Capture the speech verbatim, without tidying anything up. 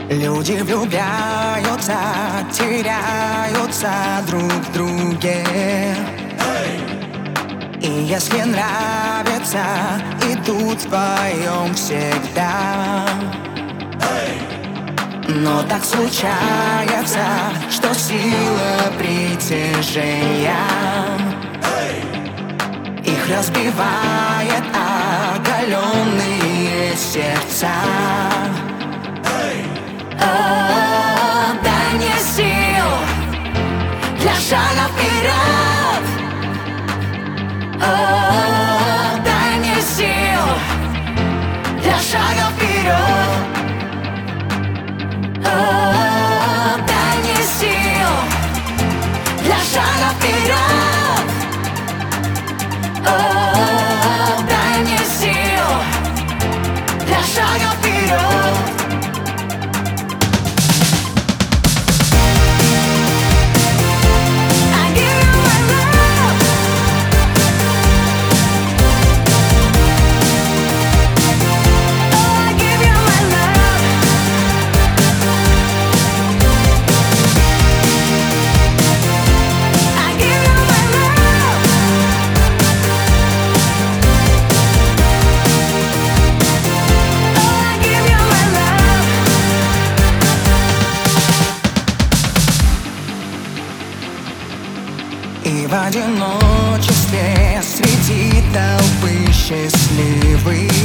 Люди влюбляются, теряются друг в друге. И если нравится, идут вдвоем всегда. Но так случается, что сила притяжения их разбивает оголенные сердца. О, дай мне сил для шага вперед. О, дай мне сил для шага вперед. О, дай мне сил для шага вперед. О, дай мне сил для шага вперед. И в одиночестве среди толпы счастливых